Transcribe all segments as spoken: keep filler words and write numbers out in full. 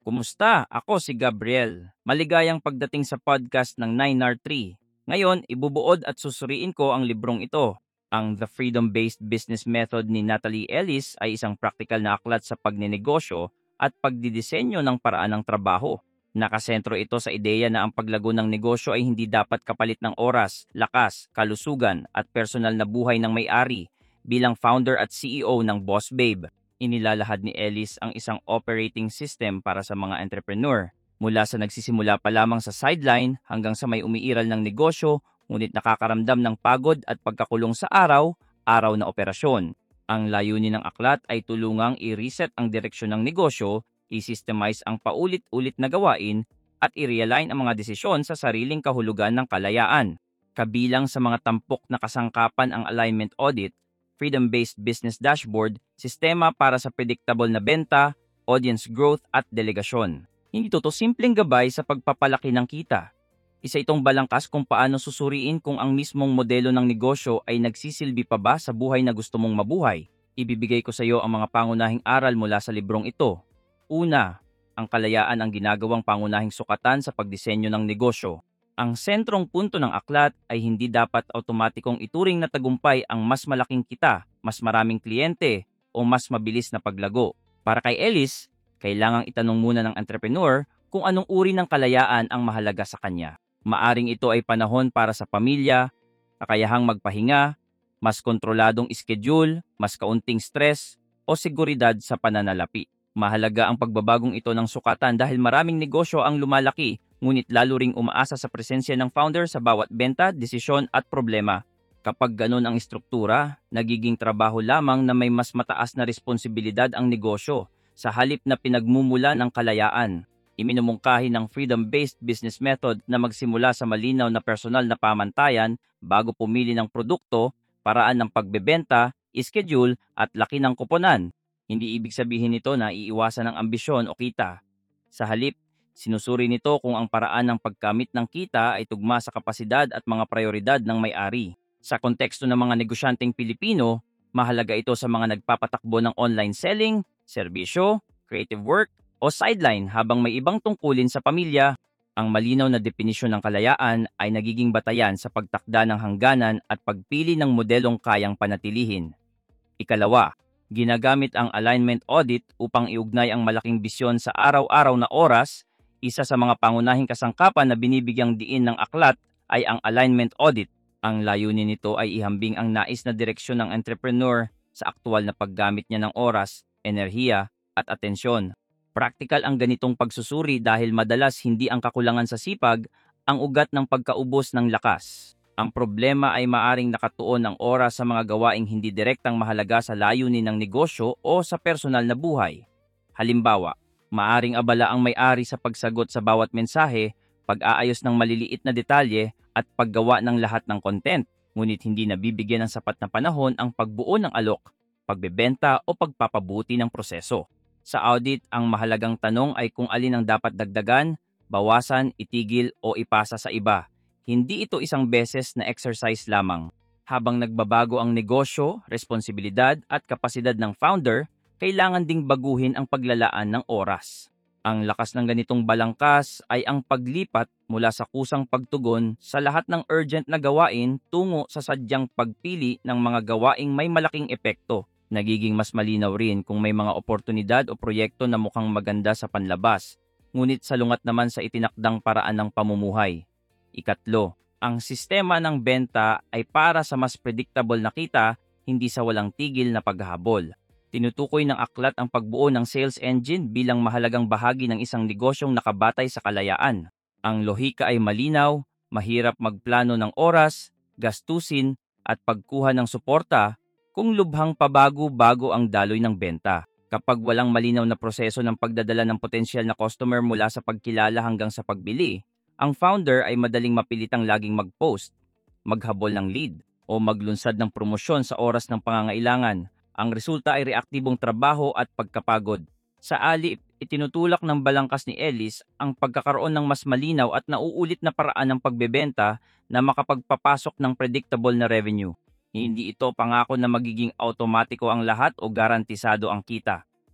Kumusta? Ako si Gabriel. Maligayang pagdating sa podcast ng nine R three. Ngayon, ibubuod at susuriin ko ang librong ito. Ang The Freedom-Based Business Method ni Natalie Ellis ay isang praktikal na aklat sa pagninegosyo at pagdidisenyo ng paraan ng trabaho. Nakasentro ito sa ideya na ang paglago ng negosyo ay hindi dapat kapalit ng oras, lakas, kalusugan at personal na buhay ng may-ari bilang founder at C E O ng Boss Babe. Inilalahad ni Ellis ang isang operating system para sa mga entrepreneur. Mula sa nagsisimula pa lamang sa sideline hanggang sa may umiiral ng negosyo, ngunit nakakaramdam ng pagod at pagkakulong sa araw, araw na operasyon. Ang layunin ng aklat ay tulungang i-reset ang direksyon ng negosyo, i-systemize ang paulit-ulit na gawain, at i-realign ang mga desisyon sa sariling kahulugan ng kalayaan. Kabilang sa mga tampok na kasangkapan ang alignment audit, freedom-based business dashboard, sistema para sa predictable na benta, audience growth at delegasyon. Hindi to to simpleng gabay sa pagpapalaki ng kita. Isa itong balangkas kung paano susuriin kung ang mismong modelo ng negosyo ay nagsisilbi pa ba sa buhay na gusto mong mabuhay. Ibibigay ko sa iyo ang mga pangunahing aral mula sa librong ito. Una, ang kalayaan ang ginagawang pangunahing sukatan sa pagdisenyo ng negosyo. Ang sentrong punto ng aklat ay hindi dapat automatikong ituring na tagumpay ang mas malaking kita, mas maraming kliyente, o mas mabilis na paglago. Para kay Ellis, kailangang itanong muna ng entrepreneur kung anong uri ng kalayaan ang mahalaga sa kanya. Maaring ito ay panahon para sa pamilya, kakayahang magpahinga, mas kontroladong schedule, mas kaunting stress, o seguridad sa pananalapi. Mahalaga ang pagbabagong ito ng sukatan dahil maraming negosyo ang lumalaki, ngunit lalo ring umaasa sa presensya ng founder sa bawat benta, desisyon at problema. Kapag ganun ang istruktura, nagiging trabaho lamang na may mas mataas na responsibilidad ang negosyo sa halip na pinagmumula ng kalayaan. Iminumungkahi ng freedom-based business method na magsimula sa malinaw na personal na pamantayan bago pumili ng produkto, paraan ng pagbebenta, schedule at laki ng kuponan. Hindi ibig sabihin nito na iiwasan ang ambisyon o kita. Sa halip, sinusuri nito kung ang paraan ng pagkamit ng kita ay tugma sa kapasidad at mga prioridad ng may-ari. Sa konteksto ng mga negosyanteng Pilipino, mahalaga ito sa mga nagpapatakbo ng online selling, serbisyo, creative work, o sideline habang may ibang tungkulin sa pamilya. Ang malinaw na definisyon ng kalayaan ay nagiging batayan sa pagtakda ng hangganan at pagpili ng modelong kayang panatilihin. Ikalawa, ginagamit ang alignment audit upang iugnay ang malaking bisyon sa araw-araw na oras. Isa sa mga pangunahing kasangkapan na binibigyang diin ng aklat ay ang alignment audit. Ang layunin nito ay ihambing ang nais na direksyon ng entrepreneur sa aktual na paggamit niya ng oras, enerhiya, at atensyon. Praktikal ang ganitong pagsusuri dahil madalas hindi ang kakulangan sa sipag ang ugat ng pagkaubos ng lakas. Ang problema ay maaring nakatuon ang oras sa mga gawaing hindi direktang mahalaga sa layunin ng negosyo o sa personal na buhay. Halimbawa, maaring abala ang may-ari sa pagsagot sa bawat mensahe, pag-aayos ng maliliit na detalye at paggawa ng lahat ng content, ngunit hindi nabibigyan ng sapat na panahon ang pagbuo ng alok, pagbebenta o pagpapabuti ng proseso. Sa audit, ang mahalagang tanong ay kung alin ang dapat dagdagan, bawasan, itigil o ipasa sa iba. Hindi ito isang beses na exercise lamang. Habang nagbabago ang negosyo, responsibilidad at kapasidad ng founder, kailangan ding baguhin ang paglalaan ng oras. Ang lakas ng ganitong balangkas ay ang paglipat mula sa kusang pagtugon sa lahat ng urgent na gawain tungo sa sadyang pagpili ng mga gawaing may malaking epekto. Nagiging mas malinaw rin kung may mga oportunidad o proyekto na mukhang maganda sa panlabas, ngunit salungat naman sa itinakdang paraan ng pamumuhay. Ikatlo, ang sistema ng benta ay para sa mas predictable na kita, hindi sa walang tigil na paghahabol. Tinutukoy ng aklat ang pagbuo ng sales engine bilang mahalagang bahagi ng isang negosyong nakabatay sa kalayaan. Ang lohika ay malinaw, mahirap magplano ng oras, gastusin, at pagkuha ng suporta kung lubhang pabago-bago ang daloy ng benta. Kapag walang malinaw na proseso ng pagdadala ng potensyal na customer mula sa pagkilala hanggang sa pagbili, ang founder ay madaling mapilitang laging mag-post, maghabol ng lead, o maglunsad ng promosyon sa oras ng pangangailangan. Ang resulta ay reaktibong trabaho at pagkapagod. Sa alip, itinutulak ng balangkas ni Ellis ang pagkakaroon ng mas malinaw at nauulit na paraan ng pagbebenta na makapagpapasok ng predictable na revenue. Hindi ito pangako na magiging automatiko ang lahat o garantisado ang kita.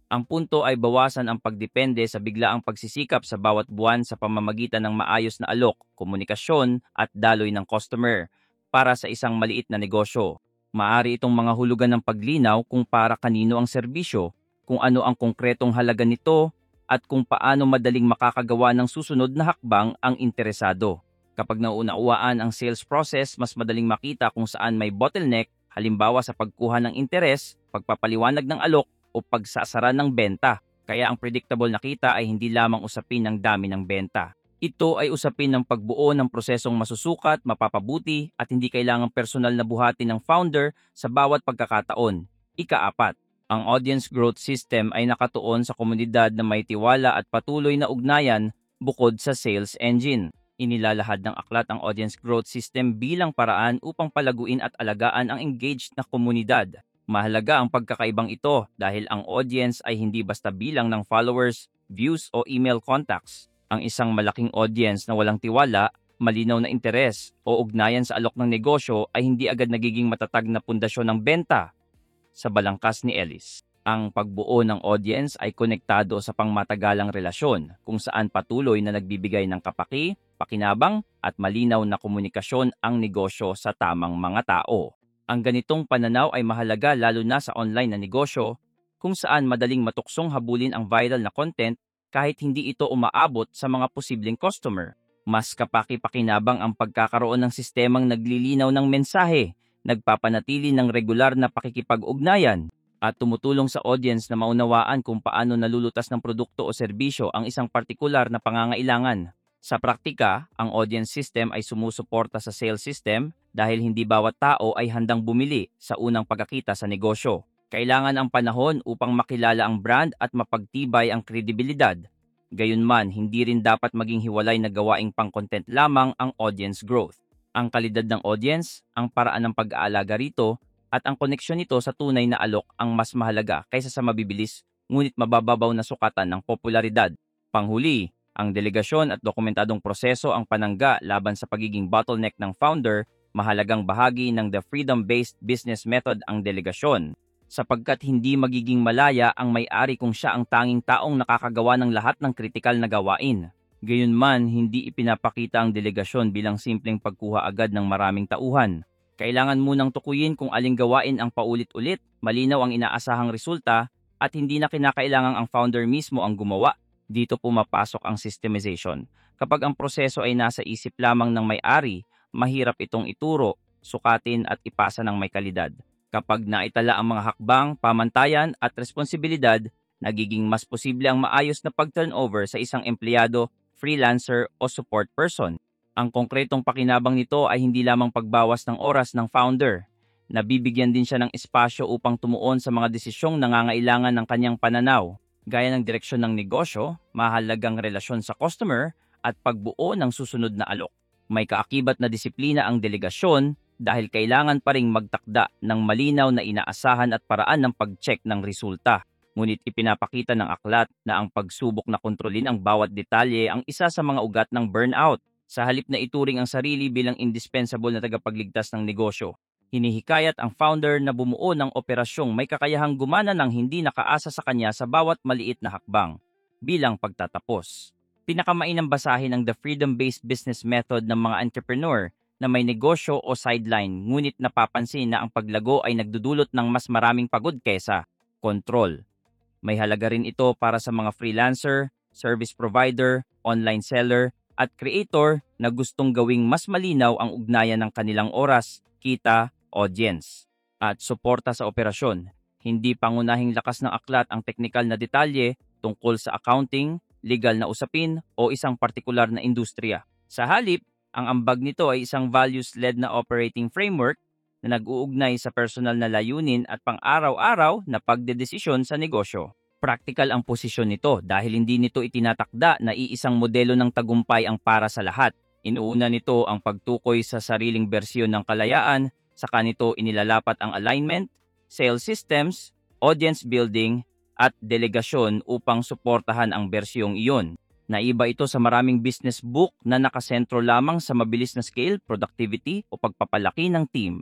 Ang punto ay bawasan ang pagdepende sa biglaang pagsisikap sa bawat buwan sa pamamagitan ng maayos na alok, komunikasyon at daloy ng customer para sa isang maliit na negosyo. Maari itong mga hulugan ng paglinaw kung para kanino ang serbisyo, kung ano ang konkretong halaga nito, at kung paano madaling makakagawa ng susunod na hakbang ang interesado. Kapag nauunawaan ang sales process, mas madaling makita kung saan may bottleneck, halimbawa sa pagkuha ng interes, pagpapaliwanag ng alok, o pagsasara ng benta. Kaya ang predictable na kita ay hindi lamang usapin ng dami ng benta. Ito ay usapin ng pagbuo ng prosesong masusukat, mapapabuti, at hindi kailangang personal na buhati ng founder sa bawat pagkakataon. Ikaapat, ang audience growth system ay nakatuon sa komunidad na may tiwala at patuloy na ugnayan bukod sa sales engine. Inilalahad ng aklat ang audience growth system bilang paraan upang palaguin at alagaan ang engaged na komunidad. Mahalaga ang pagkakaibang ito dahil ang audience ay hindi basta bilang ng followers, views o email contacts. Ang isang malaking audience na walang tiwala, malinaw na interes o ugnayan sa alok ng negosyo ay hindi agad nagiging matatag na pundasyon ng benta. Sa balangkas ni Ellis, ang pagbuo ng audience ay konektado sa pangmatagalang relasyon kung saan patuloy na nagbibigay ng kapaki, pakinabang at malinaw na komunikasyon ang negosyo sa tamang mga tao. Ang ganitong pananaw ay mahalaga lalo na sa online na negosyo kung saan madaling matuksong habulin ang viral na content kahit hindi ito umaabot sa mga posibleng customer. Mas kapaki-pakinabang ang pagkakaroon ng sistemang naglilinaw ng mensahe, nagpapanatili ng regular na pakikipag-ugnayan, at tumutulong sa audience na maunawaan kung paano nalulutas ng produkto o serbisyo ang isang partikular na pangangailangan. Sa praktika, ang audience system ay sumusuporta sa sales system dahil hindi bawat tao ay handang bumili sa unang pagkakita sa negosyo. Kailangan ang panahon upang makilala ang brand at mapagtibay ang kredibilidad. Gayunman, hindi rin dapat maging hiwalay na gawaing pang-content lamang ang audience growth. Ang kalidad ng audience, ang paraan ng pag-aalaga rito, at ang koneksyon nito sa tunay na alok ang mas mahalaga kaysa sa mabibilis ngunit mabababaw na sukatan ng popularidad. Panghuli, ang delegasyon at dokumentadong proseso ang panangga laban sa pagiging bottleneck ng founder. Mahalagang bahagi ng the freedom-based business method ang delegasyon, sapagkat hindi magiging malaya ang may-ari kung siya ang tanging taong nakakagawa ng lahat ng kritikal na gawain. Gayunman, hindi ipinapakita ang delegasyon bilang simpleng pagkuha agad ng maraming tauhan. Kailangan munang tukuyin kung aling gawain ang paulit-ulit, malinaw ang inaasahang resulta, at hindi na kinakailangang ang founder mismo ang gumawa. Dito pumapasok ang systemization. Kapag ang proseso ay nasa isip lamang ng may-ari, mahirap itong ituro, sukatin at ipasa ng may kalidad. Kapag naitala ang mga hakbang, pamantayan at responsibilidad, nagiging mas posible ang maayos na pag-turnover sa isang empleyado, freelancer o support person. Ang konkretong pakinabang nito ay hindi lamang pagbawas ng oras ng founder. Nabibigyan din siya ng espasyo upang tumuon sa mga desisyong nangangailangan ng kanyang pananaw, gaya ng direksyon ng negosyo, mahalagang relasyon sa customer, at pagbuo ng susunod na alok. May kaakibat na disiplina ang delegasyon dahil kailangan pa ring magtakda ng malinaw na inaasahan at paraan ng pag-check ng resulta. Ngunit ipinapakita ng aklat na ang pagsubok na kontrolin ang bawat detalye ang isa sa mga ugat ng burnout. Sa halip na ituring ang sarili bilang indispensable na tagapagligtas ng negosyo, hinihikayat ang founder na bumuo ng operasyong may kakayahang gumana ng hindi nakaasa sa kanya sa bawat maliit na hakbang. Bilang pagtatapos, pinakamainam basahin ang The Freedom-Based Business Method ng mga entrepreneur na may negosyo o sideline ngunit napapansin na ang paglago ay nagdudulot ng mas maraming pagod kesa control. May halaga rin ito para sa mga freelancer, service provider, online seller, at creator na gustong gawing mas malinaw ang ugnayan ng kanilang oras, kita, audience, at suporta sa operasyon. Hindi pangunahing lakas ng aklat ang teknikal na detalye tungkol sa accounting, legal na usapin o isang partikular na industriya. Sa halip, ang ambag nito ay isang values-led na operating framework na nag-uugnay sa personal na layunin at pang-araw-araw na pagdedesisyon sa negosyo. Practical ang posisyon nito dahil hindi nito itinatakda na iisang modelo ng tagumpay ang para sa lahat. Inuuna nito ang pagtukoy sa sariling bersyon ng kalayaan, saka nito inilalapat ang alignment, sales systems, audience building, at delegasyon upang suportahan ang bersyong iyon. Naiba ito sa maraming business book na nakasentro lamang sa mabilis na scale, productivity o pagpapalaki ng team.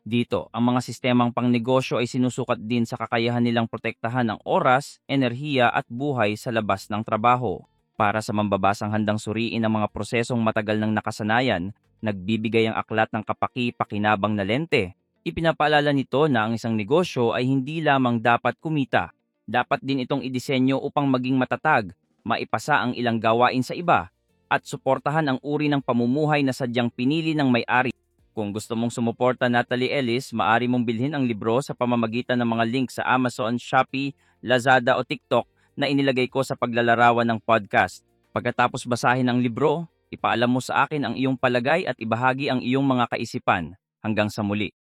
Dito, ang mga sistemang pangnegosyo ay sinusukat din sa kakayahan nilang protektahan ang oras, enerhiya at buhay sa labas ng trabaho. Para sa mambabasang handang suriin ang mga prosesong matagal ng nakasanayan, nagbibigay ang aklat ng kapaki-pakinabang na lente. Ipinapaalala nito na ang isang negosyo ay hindi lamang dapat kumita. Dapat din itong idisenyo upang maging matatag, maipasa ang ilang gawain sa iba, at suportahan ang uri ng pamumuhay na sadyang pinili ng may-ari. Kung gusto mong sumuporta Natalie Ellis, maaari mong bilhin ang libro sa pamamagitan ng mga link sa Amazon, Shopee, Lazada o TikTok na inilagay ko sa paglalarawan ng podcast. Pagkatapos basahin ang libro, ipaalam mo sa akin ang iyong palagay at ibahagi ang iyong mga kaisipan. Hanggang sa muli.